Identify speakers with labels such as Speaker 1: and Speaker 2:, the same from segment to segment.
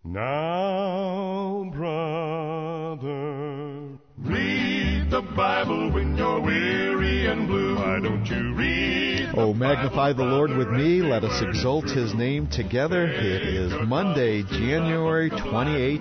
Speaker 1: Now, brother, read the Bible when you're weary and blue. Why don't you read the
Speaker 2: Oh, magnify the Lord with me. Let us exalt His name together. It is Monday, January 28,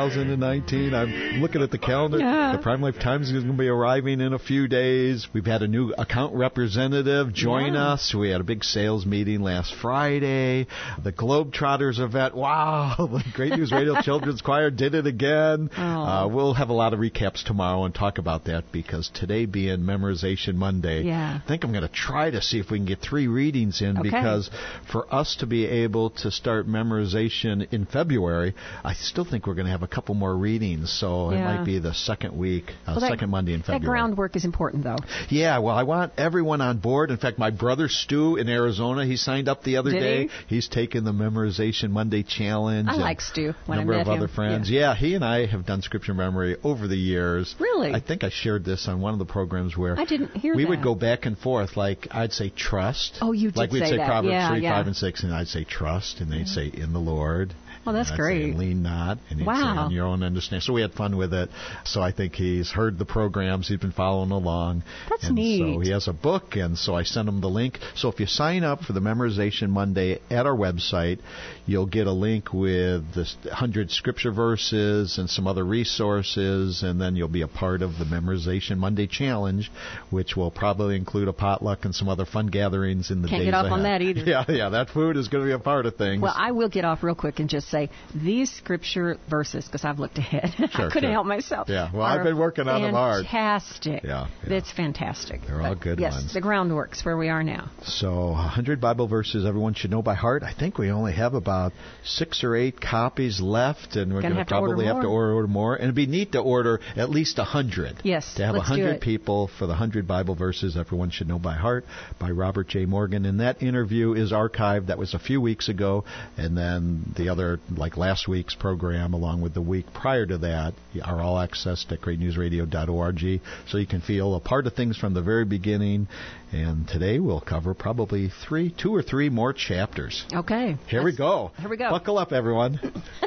Speaker 2: 2019. I'm looking at the calendar. The Prime Life Times is going to be arriving in a few days. We've had a new account representative join us. We had a big sales meeting last Friday. The Globetrotters event. Wow. The Great News Radio Children's Choir did it again. We'll have a lot of recaps tomorrow and talk about that because today being Memorization Monday, I think I'm going to try to see if we can get 3 readings in because for us to be able to start memorization in February, I still think we're going to have a couple more readings. So it might be the second week, second Monday in February.
Speaker 3: That groundwork is important, though.
Speaker 2: Yeah, well, I want everyone on board. In fact, my brother Stu in Arizona, he signed up the other day. He's taken the Memorization Monday challenge.
Speaker 3: I like Stu when I met him.
Speaker 2: A number of other friends. Yeah, he and I have done scripture memory over the years.
Speaker 3: Really?
Speaker 2: I think I shared this on one of the programs where
Speaker 3: I didn't hear
Speaker 2: we
Speaker 3: that.
Speaker 2: would go back and forth. Like, I'd say trust.
Speaker 3: Oh, you did
Speaker 2: like we'd say
Speaker 3: that.
Speaker 2: Proverbs 3, 5, and 6, and I'd say trust, and they'd say in the Lord.
Speaker 3: Oh, that's great.
Speaker 2: Say, lean not, and he'd say on your own understanding. So we had fun with it. So I think he's heard the programs. He's been following along.
Speaker 3: That's neat.
Speaker 2: So he has a book, and so I sent him the link. So if you sign up for the Memorization Monday at our website, you'll get a link with the 100 scripture verses and some other resources, and then you'll be a part of the Memorization Monday Challenge, which will probably include a potluck and some other fun gatherings in the days ahead.
Speaker 3: Can't get off on that either.
Speaker 2: Yeah, that food is going to be a part of things.
Speaker 3: Well, I will get off real quick and just say these scripture verses, because I've looked ahead. I couldn't help myself.
Speaker 2: Yeah, well, I've been working on them hard.
Speaker 3: Fantastic.
Speaker 2: Yeah.
Speaker 3: That's fantastic.
Speaker 2: They're all good ones.
Speaker 3: Yes, the groundwork's where we are now.
Speaker 2: So 100 Bible verses everyone should know by heart. I think we only have about 6 or 8 copies left, and we're going to probably have to order more. And it'd be neat to order at least 100.
Speaker 3: Yes,
Speaker 2: to have 100 people for the 100 Bible verses everyone should know by heart by Robert J. Morgan. And that interview is archived. That was a few weeks ago. And then the other, like last week's program, along with the week prior to that, are all accessed at greatnewsradio.org. So you can feel a part of things from the very beginning. And today we'll cover probably 2 or 3 more chapters.
Speaker 3: Okay.
Speaker 2: Here we go. Buckle up, everyone.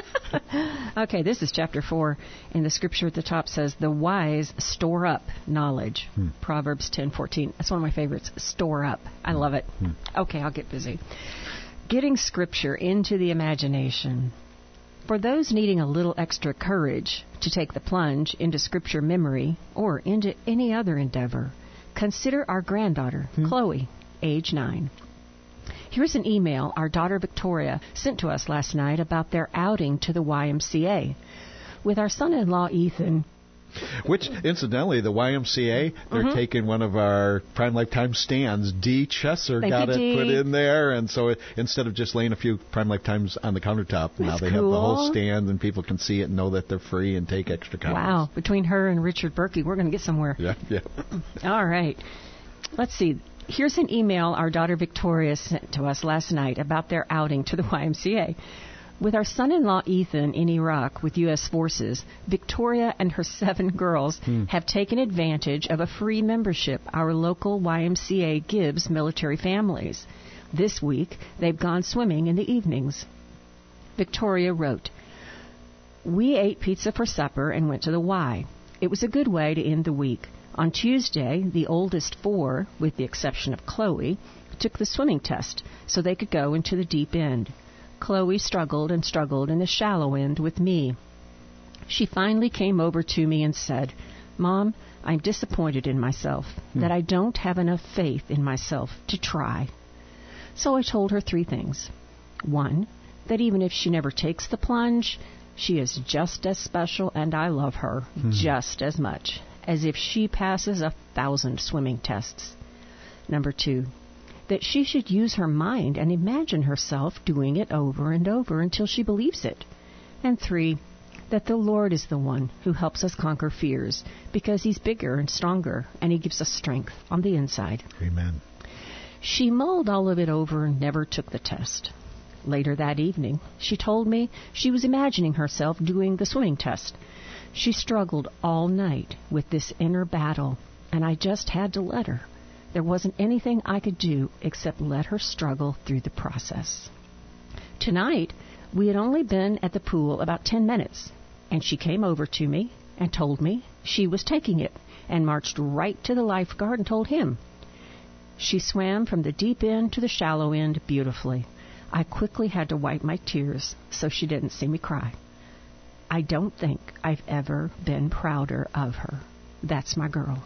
Speaker 3: Okay, this is chapter 4, and the scripture at the top says, "The wise store up knowledge." Proverbs 10:14. That's one of my favorites. Store up. I love it. Okay, I'll get busy. Getting scripture into the imagination. For those needing a little extra courage to take the plunge into scripture memory or into any other endeavor, consider our granddaughter, Chloe, age 9. Here's an email our daughter Victoria sent to us last night about their outing to the YMCA. With our son-in-law Ethan...
Speaker 2: Which, incidentally, the YMCA, they're taking one of our Prime Life Times stands. Dee Chesser got it put in there, and so instead of just laying a few Prime Life Times on the countertop, now they have the whole stand, and people can see it and know that they're free and take extra copies.
Speaker 3: Wow. Between her and Richard Berkey, we're going to get somewhere.
Speaker 2: Yeah.
Speaker 3: All right. Let's see. Here's an email our daughter Victoria sent to us last night about their outing to the YMCA. With our son-in-law Ethan in Iraq with U.S. forces, Victoria and her 7 girls have taken advantage of a free membership our local YMCA gives military families. This week, they've gone swimming in the evenings. Victoria wrote, "We ate pizza for supper and went to the Y. It was a good way to end the week. On Tuesday, the oldest 4, with the exception of Chloe, took the swimming test so they could go into the deep end. Chloe struggled and struggled in the shallow end with me. She finally came over to me and said, 'Mom, I'm disappointed in myself, that I don't have enough faith in myself to try.' So I told her 3 things. 1, that even if she never takes the plunge, she is just as special and I love her just as much as if she passes 1,000 swimming tests. Number 2, that she should use her mind and imagine herself doing it over and over until she believes it. And 3, that the Lord is the one who helps us conquer fears because He's bigger and stronger and He gives us strength on the inside."
Speaker 2: Amen.
Speaker 3: She mulled all of it over and never took the test. Later that evening, she told me she was imagining herself doing the swimming test. She struggled all night with this inner battle, and I just had to let her. There wasn't anything I could do except let her struggle through the process. Tonight, We had only been at the pool about 10 minutes, and she came over to me and told me she was taking it, and marched right to the lifeguard and told him. She swam from the deep end to the shallow end beautifully. I quickly had to wipe my tears so she didn't see me cry. I don't think I've ever been prouder of her. That's my girl.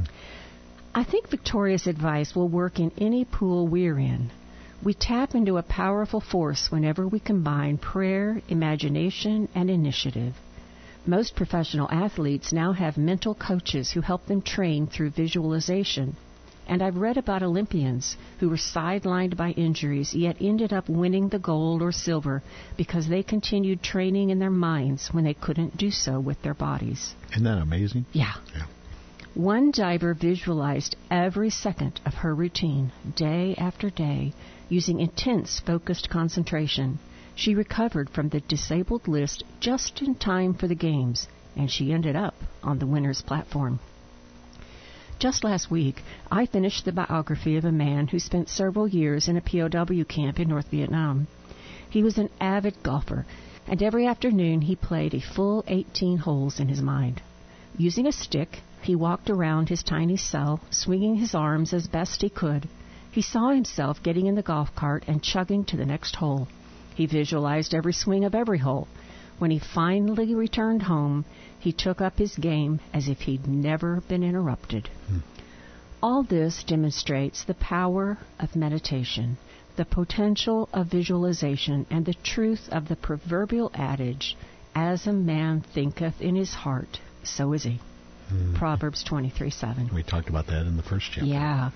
Speaker 3: I think Victoria's advice will work in any pool we're in. We tap into a powerful force whenever we combine prayer, imagination, and initiative. Most professional athletes now have mental coaches who help them train through visualization. And I've read about Olympians who were sidelined by injuries yet ended up winning the gold or silver because they continued training in their minds when they couldn't do so with their bodies.
Speaker 2: Isn't that amazing?
Speaker 3: Yeah. One diver visualized every second of her routine, day after day, using intense, focused concentration. She recovered from the disabled list just in time for the games, and she ended up on the winner's platform. Just last week, I finished the biography of a man who spent several years in a POW camp in North Vietnam. He was an avid golfer, and every afternoon he played a full 18 holes in his mind. Using a stick, he walked around his tiny cell, swinging his arms as best he could. He saw himself getting in the golf cart and chugging to the next hole. He visualized every swing of every hole. When he finally returned home, he took up his game as if he'd never been interrupted. All this demonstrates the power of meditation, the potential of visualization, and the truth of the proverbial adage, as a man thinketh in his heart, so is he. Proverbs 23:7.
Speaker 2: We talked about that in the first chapter.
Speaker 3: Yeah.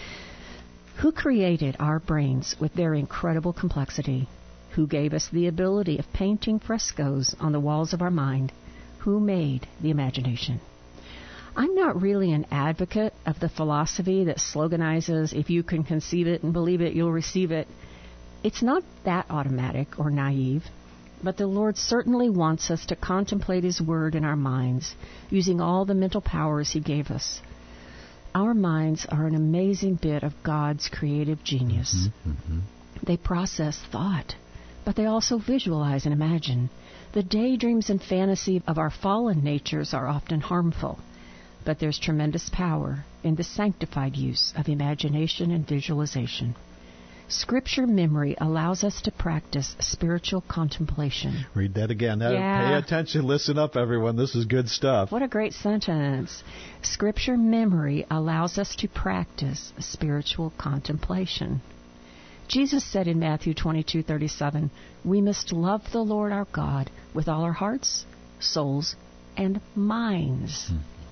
Speaker 3: Who created our brains with their incredible complexity? Who gave us the ability of painting frescoes on the walls of our mind? Who made the imagination? I'm not really an advocate of the philosophy that sloganizes, if you can conceive it and believe it, you'll receive it. It's not that automatic or naive, but the Lord certainly wants us to contemplate His Word in our minds, using all the mental powers He gave us. Our minds are an amazing bit of God's creative genius. They process thought, but they also visualize and imagine. The daydreams and fantasy of our fallen natures are often harmful, but there's tremendous power in the sanctified use of imagination and visualization. Scripture memory allows us to practice spiritual contemplation.
Speaker 2: Read that again.
Speaker 3: Yeah.
Speaker 2: Pay attention. Listen up, everyone. This is good stuff.
Speaker 3: What a great sentence. Scripture memory allows us to practice spiritual contemplation. Jesus said in Matthew 22:37, we must love the Lord our God with all our hearts, souls, and minds.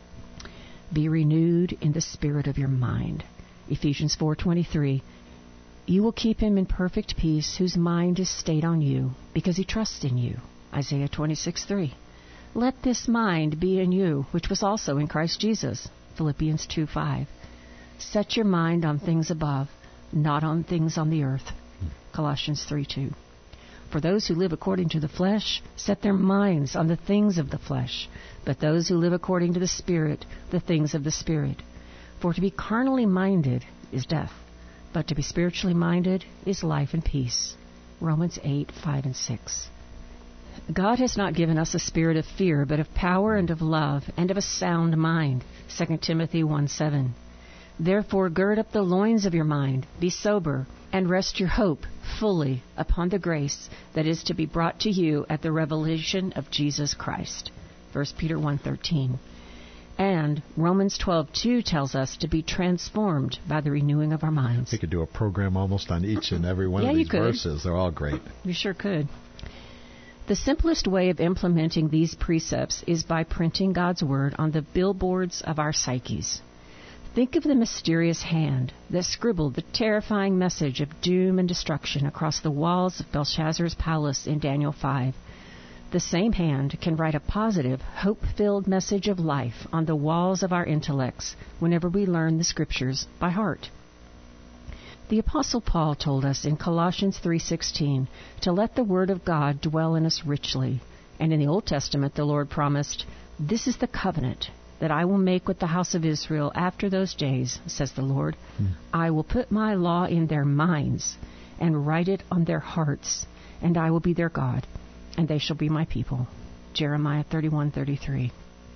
Speaker 3: Be renewed in the spirit of your mind. Ephesians 4:23, you will keep him in perfect peace whose mind is stayed on you because he trusts in you. Isaiah 26:3, let this mind be in you, which was also in Christ Jesus. Philippians 2:5, set your mind on things above, not on things on the earth. Colossians 3:2. For those who live according to the flesh set their minds on the things of the flesh, but those who live according to the Spirit, the things of the Spirit. For to be carnally minded is death, but to be spiritually minded is life and peace. Romans 8:5 and 6. God has not given us a spirit of fear, but of power and of love and of a sound mind. 2 Timothy 1:7. Therefore gird up the loins of your mind, be sober, and rest your hope fully upon the grace that is to be brought to you at the revelation of Jesus Christ. 1 Peter 1:13. And Romans 12:2 tells us to be transformed by the renewing of our minds.
Speaker 2: We could do a program almost on each and every one of these verses. They're all great.
Speaker 3: You sure could. The simplest way of implementing these precepts is by printing God's Word on the billboards of our psyches. Think of the mysterious hand that scribbled the terrifying message of doom and destruction across the walls of Belshazzar's palace in Daniel 5. The same hand can write a positive, hope-filled message of life on the walls of our intellects whenever we learn the Scriptures by heart. The Apostle Paul told us in Colossians 3:16 to let the Word of God dwell in us richly. And in the Old Testament, the Lord promised, this is the covenant that I will make with the house of Israel after those days, says the Lord. I will put my law in their minds and write it on their hearts, and I will be their God, and they shall be my people. Jeremiah 31:33.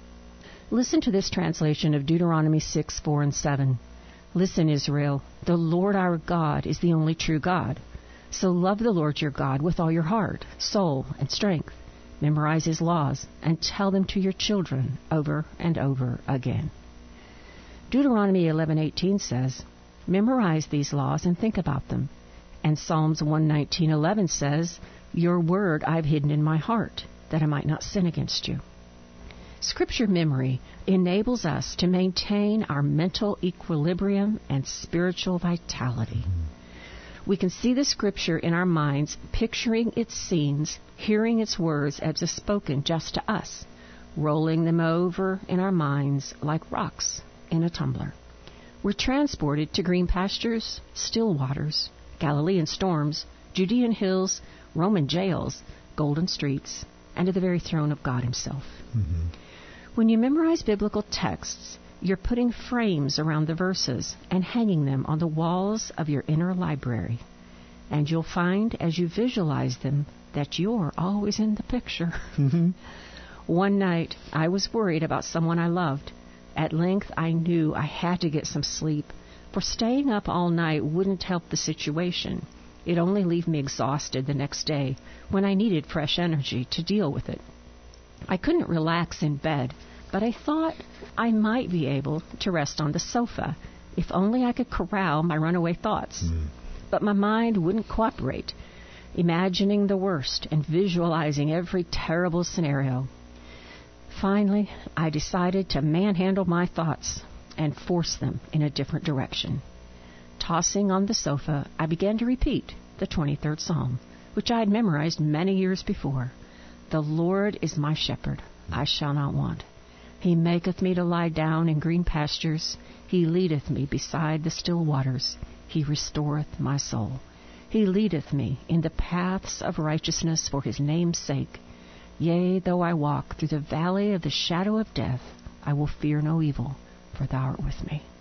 Speaker 3: Listen to this translation of Deuteronomy 6:4 and 7. Listen, Israel, the Lord our God is the only true God. So love the Lord your God with all your heart, soul, and strength. Memorize his laws and tell them to your children over and over again. Deuteronomy 11:18 says, memorize these laws and think about them. And Psalms 119:11 says, your word I've hidden in my heart, that I might not sin against you. Scripture memory enables us to maintain our mental equilibrium and spiritual vitality. We can see the Scripture in our minds, picturing its scenes, hearing its words as if spoken just to us, rolling them over in our minds like rocks in a tumbler. We're transported to green pastures, still waters, Galilean storms, Judean hills, Roman jails, golden streets, and to the very throne of God himself. Mm-hmm. When you memorize biblical texts, you're putting frames around the verses and hanging them on the walls of your inner library. And you'll find as you visualize them that you're always in the picture. Mm-hmm. One night, I was worried about someone I loved. At length, I knew I had to get some sleep, for staying up all night wouldn't help the situation. It'd only leave me exhausted the next day when I needed fresh energy to deal with it. I couldn't relax in bed, but I thought I might be able to rest on the sofa if only I could corral my runaway thoughts. But my mind wouldn't cooperate, imagining the worst and visualizing every terrible scenario. Finally, I decided to manhandle my thoughts and force them in a different direction. Tossing on the sofa, I began to repeat the 23rd Psalm, which I had memorized many years before. The Lord is my shepherd, I shall not want. He maketh me to lie down in green pastures. He leadeth me beside the still waters. He restoreth my soul. He leadeth me in the paths of righteousness for his name's sake. Yea, though I walk through the valley of the shadow of death, I will fear no evil, for thou art with me.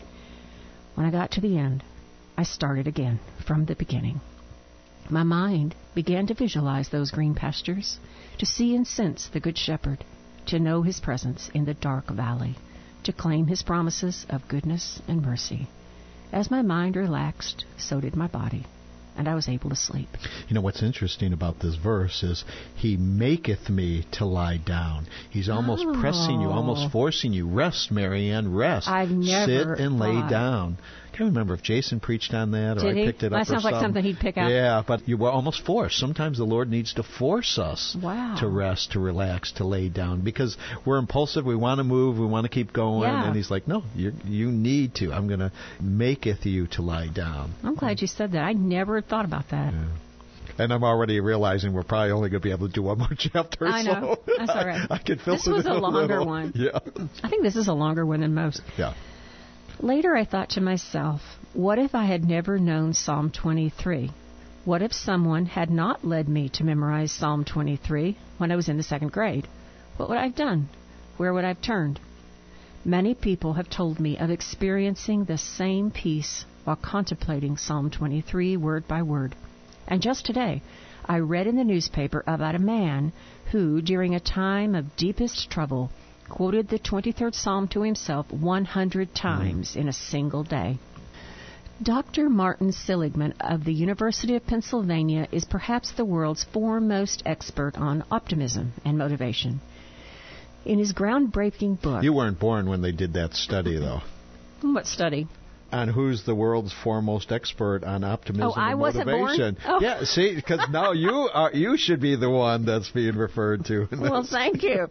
Speaker 3: When I got to the end, I started again from the beginning. My mind began to visualize those green pastures, to see and sense the Good Shepherd, to know his presence in the dark valley, to claim his promises of goodness and mercy. As my mind relaxed, so did my body, and I was able to sleep.
Speaker 2: You know, what's interesting about this verse is, he maketh me to lie down. He's almost pressing you, almost forcing you. Rest, Marianne, rest.
Speaker 3: I've never
Speaker 2: sit and lay down. I can't remember if Jason preached on that or
Speaker 3: Did he?
Speaker 2: I picked it up.
Speaker 3: That sounds like something he'd pick up.
Speaker 2: Yeah, but you were almost forced. Sometimes the Lord needs to force us to rest, to relax, to lay down, because we're impulsive. We want to move. We want to keep going.
Speaker 3: Yeah.
Speaker 2: And he's like, no, you need to. I'm going to maketh you to lie down.
Speaker 3: I'm glad you said that. I never thought about that.
Speaker 2: Yeah. And I'm already realizing we're probably only going to be able to do one more chapter.
Speaker 3: I know.
Speaker 2: So
Speaker 3: That's all right.
Speaker 2: I could filter
Speaker 3: this was
Speaker 2: it
Speaker 3: a longer
Speaker 2: little.
Speaker 3: one.
Speaker 2: Yeah.
Speaker 3: I think this is a longer one than most.
Speaker 2: Yeah.
Speaker 3: Later I thought to myself, what if I had never known Psalm 23? What if someone had not led me to memorize Psalm 23 when I was in the second grade? What would I have done? Where would I have turned? Many people have told me of experiencing the same peace while contemplating Psalm 23 word by word. And just today, I read in the newspaper about a man who, during a time of deepest trouble, quoted the 23rd Psalm to himself 100 times in a single day. Dr. Martin Seligman of the University of Pennsylvania is perhaps the world's foremost expert on optimism and motivation. In his groundbreaking book...
Speaker 2: You weren't born when they did that study, though.
Speaker 3: What study?
Speaker 2: On who's the world's foremost expert on optimism and motivation.
Speaker 3: Wasn't born? Oh.
Speaker 2: Yeah, see, because now you should be the one that's being referred to.
Speaker 3: Well, thank you.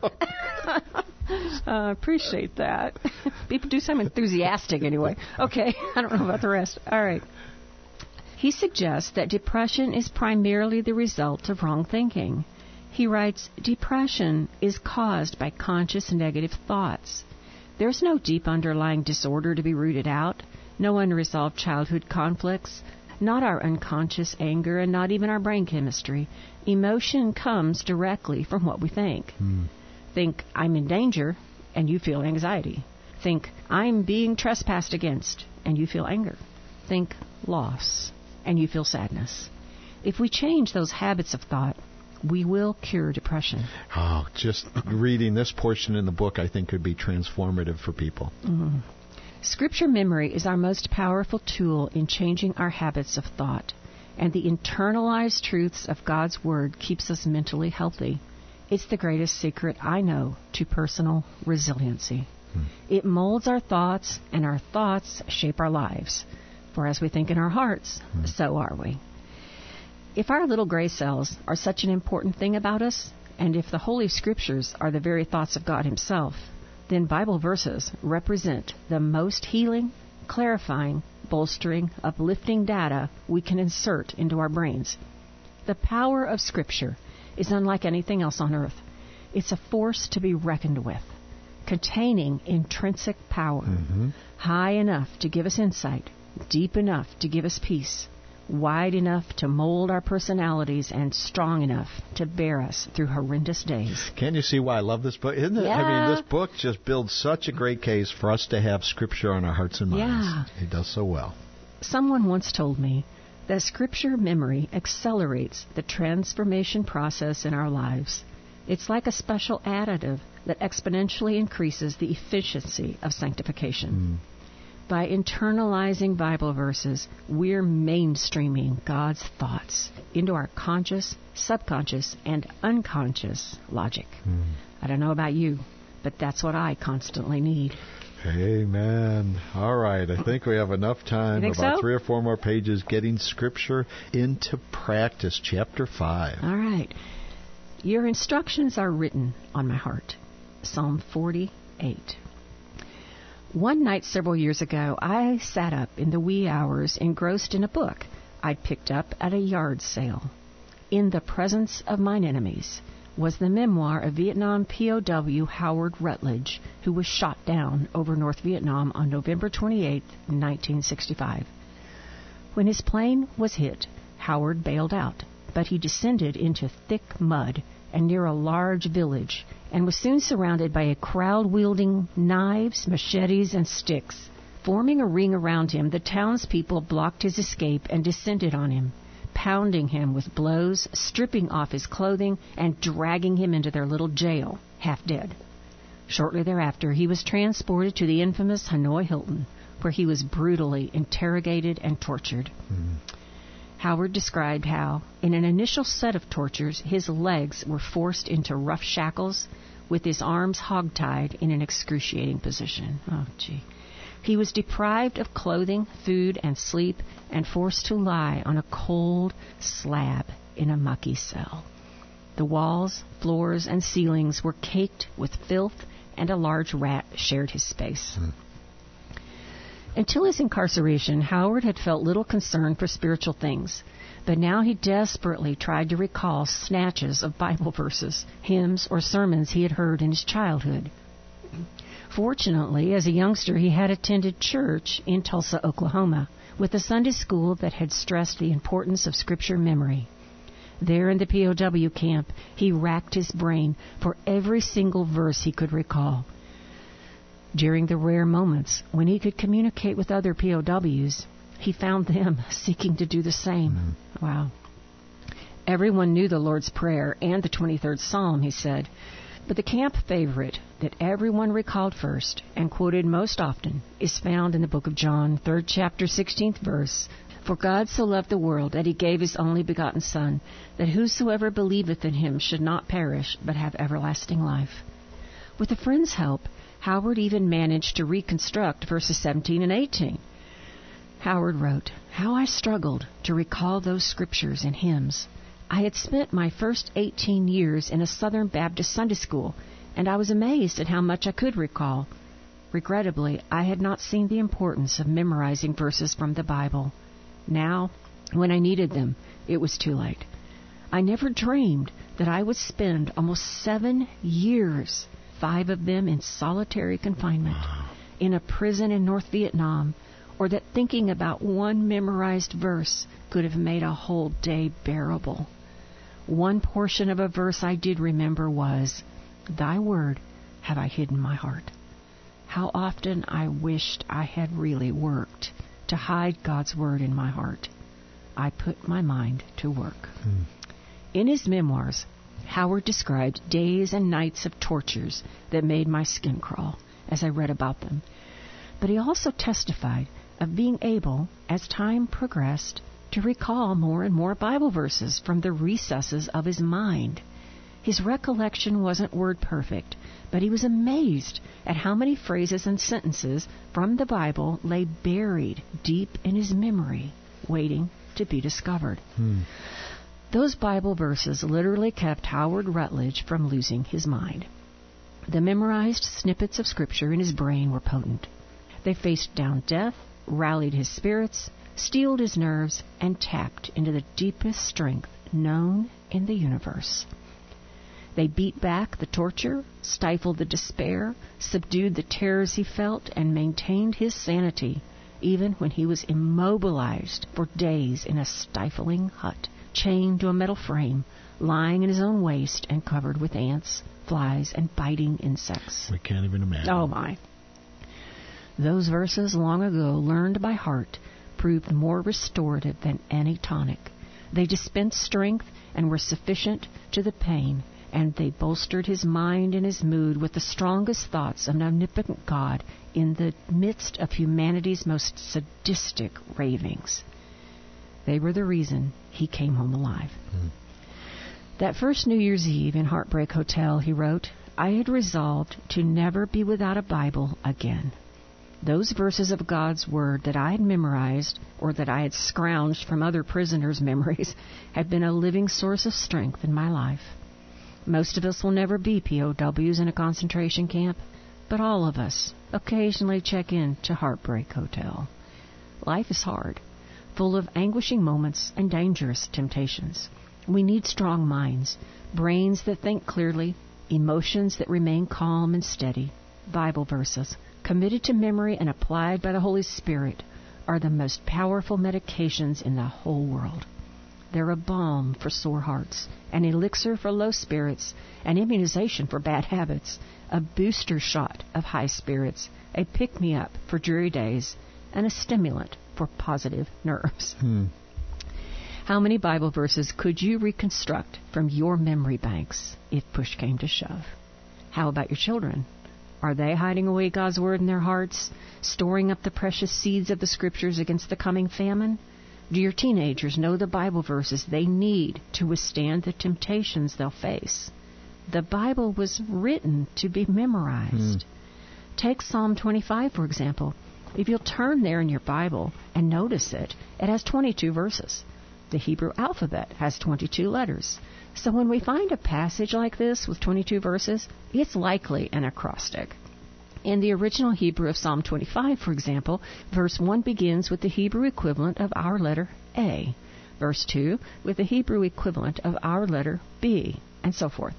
Speaker 3: I appreciate that. People do sound enthusiastic anyway. Okay, I don't know about the rest. All right. He suggests that depression is primarily the result of wrong thinking. He writes, depression is caused by conscious negative thoughts. There's no deep underlying disorder to be rooted out, no unresolved childhood conflicts, not our unconscious anger, and not even our brain chemistry. Emotion comes directly from what we think. Think, I'm in danger, and you feel anxiety. Think, I'm being trespassed against, and you feel anger. Think, loss, and you feel sadness. If we change those habits of thought, we will cure depression.
Speaker 2: Oh, just reading this portion in the book, I think, could be transformative for people.
Speaker 3: Mm. Scripture memory is our most powerful tool in changing our habits of thought, and the internalized truths of God's Word keeps us mentally healthy. It's the greatest secret I know to personal resiliency. It molds our thoughts, and our thoughts shape our lives. For as we think in our hearts, so are we. If our little gray cells are such an important thing about us, and if the Holy Scriptures are the very thoughts of God Himself, then Bible verses represent the most healing, clarifying, bolstering, uplifting data we can insert into our brains. The power of Scripture is unlike anything else on earth. It's a force to be reckoned with, containing intrinsic power, high enough to give us insight, deep enough to give us peace, wide enough to mold our personalities, and strong enough to bear us through horrendous days.
Speaker 2: Can you see why I love this book? Isn't it?
Speaker 3: Yeah.
Speaker 2: I mean, this book just builds such a great case for us to have Scripture on our hearts and minds.
Speaker 3: Yeah.
Speaker 2: It does so well.
Speaker 3: Someone once told me that Scripture memory accelerates the transformation process in our lives. It's like a special additive that exponentially increases the efficiency of sanctification. By internalizing Bible verses, we're mainstreaming God's thoughts into our conscious, subconscious, and unconscious logic. I don't know about you, but that's what I constantly need.
Speaker 2: Amen. All right. I think we have enough time.
Speaker 3: You think
Speaker 2: About
Speaker 3: so?
Speaker 2: 3 or 4 more pages. Getting Scripture into practice. Chapter 5.
Speaker 3: All right. Your instructions are written on my heart. Psalm 48. One night several years ago, I sat up in the wee hours engrossed in a book I'd picked up at a yard sale. In the Presence of Mine Enemies was the memoir of Vietnam POW Howard Rutledge, who was shot down over North Vietnam on November 28, 1965. When his plane was hit, Howard bailed out, but he descended into thick mud and near a large village, and was soon surrounded by a crowd wielding knives, machetes, and sticks. Forming a ring around him, the townspeople blocked his escape and descended on him, pounding him with blows, stripping off his clothing, and dragging him into their little jail, half dead. Shortly thereafter, he was transported to the infamous Hanoi Hilton, where he was brutally interrogated and tortured. Howard described how, in an initial set of tortures, his legs were forced into rough shackles with his arms hogtied in an excruciating position. Oh, gee. He was deprived of clothing, food, and sleep, and forced to lie on a cold slab in a mucky cell. The walls, floors, and ceilings were caked with filth, and a large rat shared his space. Until his incarceration, Howard had felt little concern for spiritual things, but now he desperately tried to recall snatches of Bible verses, hymns, or sermons he had heard in his childhood. Fortunately, as a youngster, he had attended church in Tulsa, Oklahoma, with a Sunday school that had stressed the importance of Scripture memory. There in the POW camp, he racked his brain for every single verse he could recall. During the rare moments when he could communicate with other POWs, he found them seeking to do the same. Wow. Everyone knew the Lord's Prayer and the 23rd Psalm, he said, but the camp favorite that everyone recalled first and quoted most often is found in the book of John, 3rd chapter, 16th verse. For God so loved the world that he gave his only begotten Son, that whosoever believeth in him should not perish, but have everlasting life. With a friend's help, Howard even managed to reconstruct verses 17 and 18. Howard wrote, "How I struggled to recall those scriptures and hymns. I had spent my first 18 years in a Southern Baptist Sunday school, and I was amazed at how much I could recall. Regrettably, I had not seen the importance of memorizing verses from the Bible. Now, when I needed them, it was too late. I never dreamed that I would spend almost 7 years, 5 of them in solitary confinement, in a prison in North Vietnam, or that thinking about one memorized verse could have made a whole day bearable. One portion of a verse I did remember was, 'Thy word have I hid in my heart.' How often I wished I had really worked to hide God's word in my heart. I put my mind to work. In his memoirs, Howard described days and nights of tortures that made my skin crawl as I read about them. But he also testified of being able, as time progressed, to recall more and more Bible verses from the recesses of his mind. His recollection wasn't word perfect, but he was amazed at how many phrases and sentences from the Bible lay buried deep in his memory, waiting to be discovered. Those Bible verses literally kept Howard Rutledge from losing his mind. The memorized snippets of Scripture in his brain were potent. They faced down death, rallied his spirits, steeled his nerves, and tapped into the deepest strength known in the universe. They beat back the torture, stifled the despair, subdued the terrors he felt, and maintained his sanity, even when he was immobilized for days in a stifling hut, chained to a metal frame, lying in his own waste and covered with ants, flies, and biting insects.
Speaker 2: We can't even imagine.
Speaker 3: Oh, my. Those verses long ago, learned by heart, proved more restorative than any tonic. They dispensed strength and were sufficient to the pain, and they bolstered his mind and his mood with the strongest thoughts of an omnipotent God in the midst of humanity's most sadistic ravings. They were the reason he came home alive. That first New Year's Eve in Heartbreak Hotel, he wrote, I had resolved to never be without a Bible again. Those verses of God's Word that I had memorized or that I had scrounged from other prisoners' memories had been a living source of strength in my life. Most of us will never be POWs in a concentration camp, but all of us occasionally check in to Heartbreak Hotel. Life is hard, full of anguishing moments and dangerous temptations. We need strong minds, brains that think clearly, emotions that remain calm and steady. Bible verses, committed to memory and applied by the Holy Spirit, are the most powerful medications in the whole world. They're a balm for sore hearts, an elixir for low spirits, an immunization for bad habits, a booster shot of high spirits, a pick-me-up for dreary days, and a stimulant for positive nerves. How many Bible verses could you reconstruct from your memory banks if push came to shove? How about your children? Are they hiding away God's Word in their hearts, storing up the precious seeds of the Scriptures against the coming famine? Do your teenagers know the Bible verses they need to withstand the temptations they'll face? The Bible was written to be memorized. Take Psalm 25, for example. If you'll turn there in your Bible and notice it, it has 22 verses. The Hebrew alphabet has 22 letters. So when we find a passage like this with 22 verses, it's likely an acrostic. In the original Hebrew of Psalm 25, for example, verse 1 begins with the Hebrew equivalent of our letter A, verse 2 with the Hebrew equivalent of our letter B, and so forth.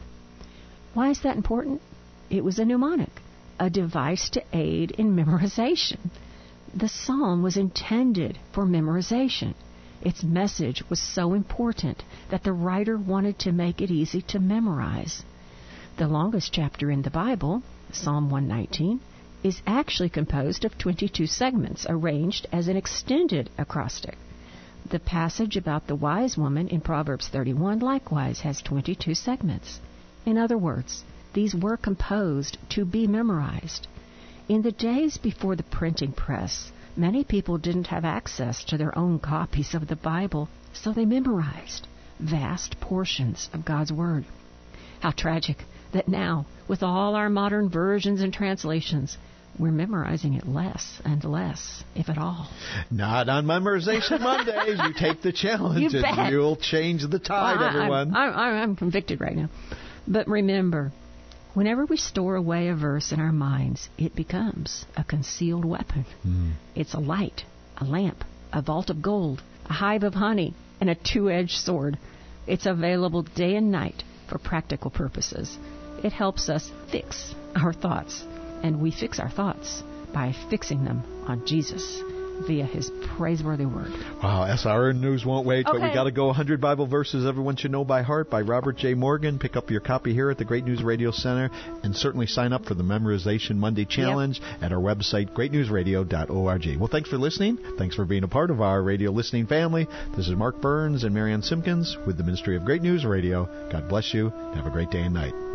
Speaker 3: Why is that important? It was a mnemonic, a device to aid in memorization. The psalm was intended for memorization. Its message was so important that the writer wanted to make it easy to memorize. The longest chapter in the Bible, Psalm 119, is actually composed of 22 segments arranged as an extended acrostic. The passage about the wise woman in Proverbs 31 likewise has 22 segments. In other words, these were composed to be memorized. In the days before the printing press, many people didn't have access to their own copies of the Bible, so they memorized vast portions of God's Word. How tragic that now, with all our modern versions and translations, we're memorizing it less and less, if at all.
Speaker 2: Not on Memorization Mondays. You take the challenge and you'll change the tide, everyone.
Speaker 3: I'm convicted right now. But remember, whenever we store away a verse in our minds, it becomes a concealed weapon. It's a light, a lamp, a vault of gold, a hive of honey, and a two-edged sword. It's available day and night for practical purposes. It helps us fix our thoughts, and we fix our thoughts by fixing them on Jesus. via His praiseworthy word.
Speaker 2: Wow, SRN News won't wait, but we
Speaker 3: Okay.
Speaker 2: got to go. 100 Bible Verses Everyone Should Know by Heart by Robert J. Morgan. Pick up your copy here at the Great News Radio Center, and certainly sign up for the Memorization Monday Challenge at our website, greatnewsradio.org. Well, thanks for listening. Thanks for being a part of our radio listening family. This is Mark Burns and Marianne Simpkins with the Ministry of Great News Radio. God bless you. Have a great day and night.